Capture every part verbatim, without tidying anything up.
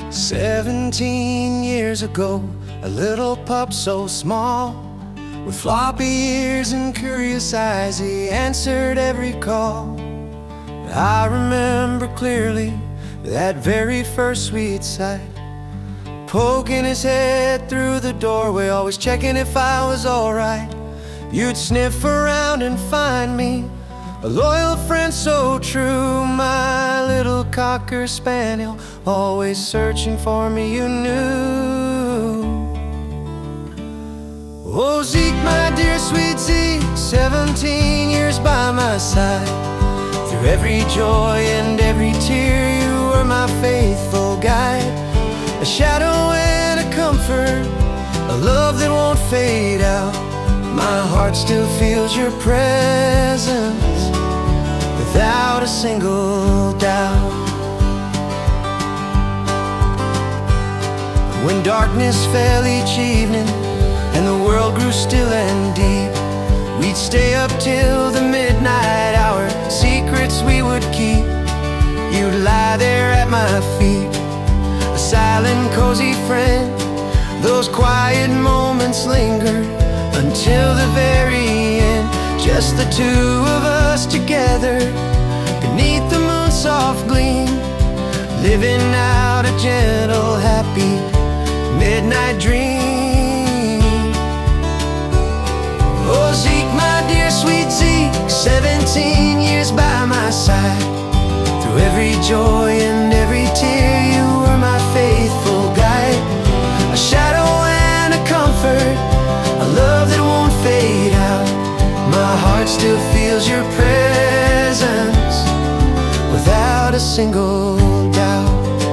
Seventeen years ago, a little pup so small, with floppy ears and curious eyes, he answered every call. I remember clearly that very first sweet sight, poking his head through the doorway, always checking if I was alright. You'd sniff around and find me, a loyal friend so true, my little cocker spaniel, always searching for me, you knew. Oh Zeke, my dear sweet Zeke, seventeen years by my side. Through every joy and every tear, you were my faithful guide. A shadow and a comfort, a love that won't fade out. My heart still feels your presence without a single doubt. When darkness fell each evening and the world grew still and deep, we'd stay up till the midnight hour, secrets we would keep. You'd lie there at my feet, a silent, cozy friend. Those quiet moments lingered until the very end, just the two of us together beneath the moon's soft gleam, living out a gentle, happy midnight dream. Oh Zeke, my dear sweet Zeke, seventeen years by my side. Through every joy and every tear, you were my faithful guide. A shadow and a comfort, a love that won't fade out. My heart still feels your presence without a single doubt.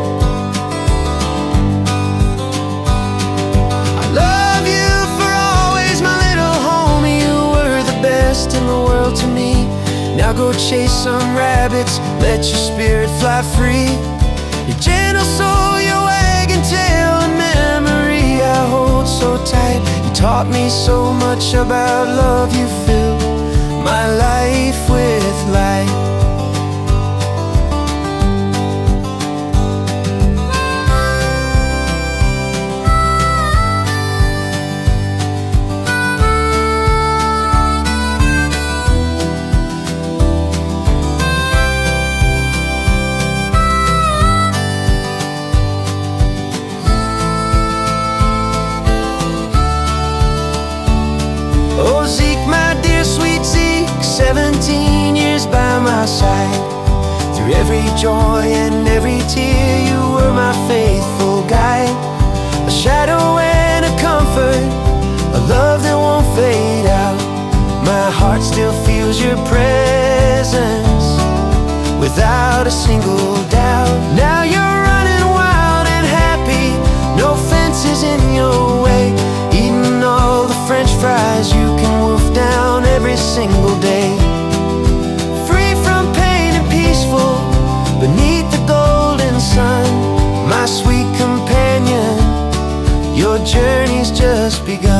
I love you for always, my little homie. You were the best in the world to me. Now go chase some rabbits, let your spirit fly free. Your gentle soul, your wagging tail, a memory I hold so tight. You taught me so much about love, you filled my life with light. Oh Zeke, my dear sweet Zeke, seventeen years by my side. Through every joy and every tear, you were my faithful guide. A shadow and a comfort, a love that won't fade out. My heart still feels your presence without a single doubt. Now you're running wild and happy, no fences in your way, eating all the French fries you can wolf down every single day. Free from pain and peaceful beneath the golden sun, my sweet companion, your journey's just begun.